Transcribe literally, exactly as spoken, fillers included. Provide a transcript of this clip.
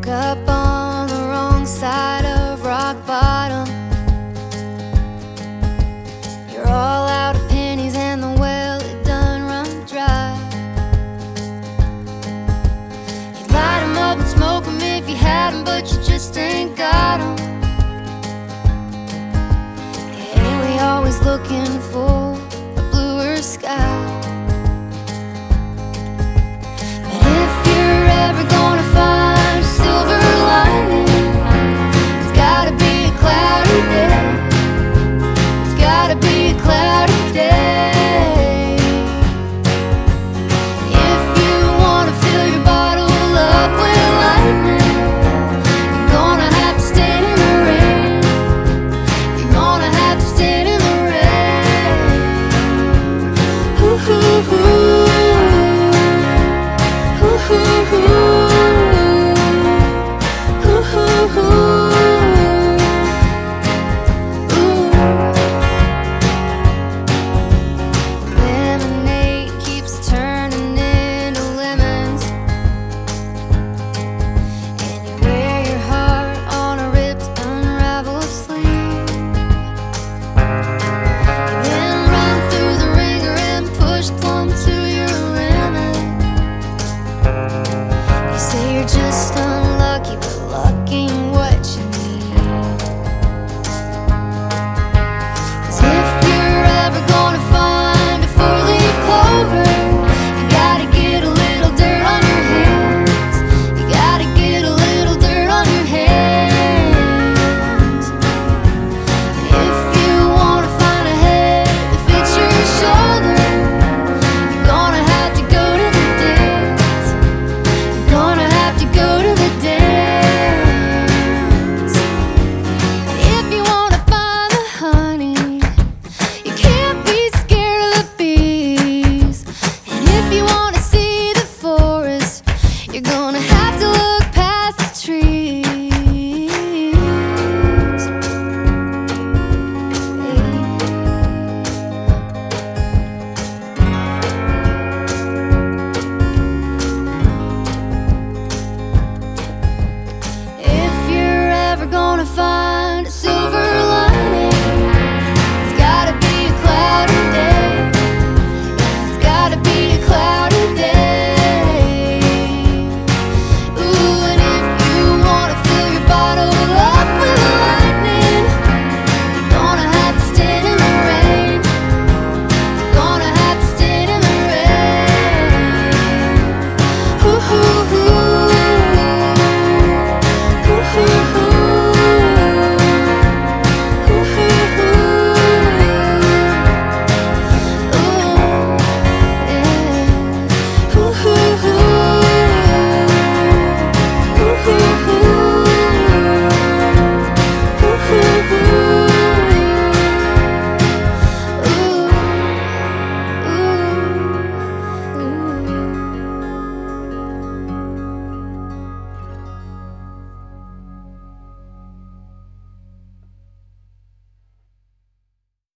Woke up on the wrong side of rock bottom. You're all out of pennies and the well it done run dry. You'd light 'em up and smoke 'em if you had 'em, but you just ain't got 'em. Yeah, ain't we always looking for a bluer sky? Just unlucky, but lucky in what you need. 'Cause if you're ever gonna find a four-leaf clover, you gotta get a little dirt on your hands. You gotta get a little dirt on your hands. If you wanna find a head that fits your shoulder, you're gonna have to go to the dance. You're gonna have to go to the dance. If you wanna find the honey, you can't be scared of the bees. And if you wanna see the forest, you're gonna have to look past the trees. If you're ever gonna find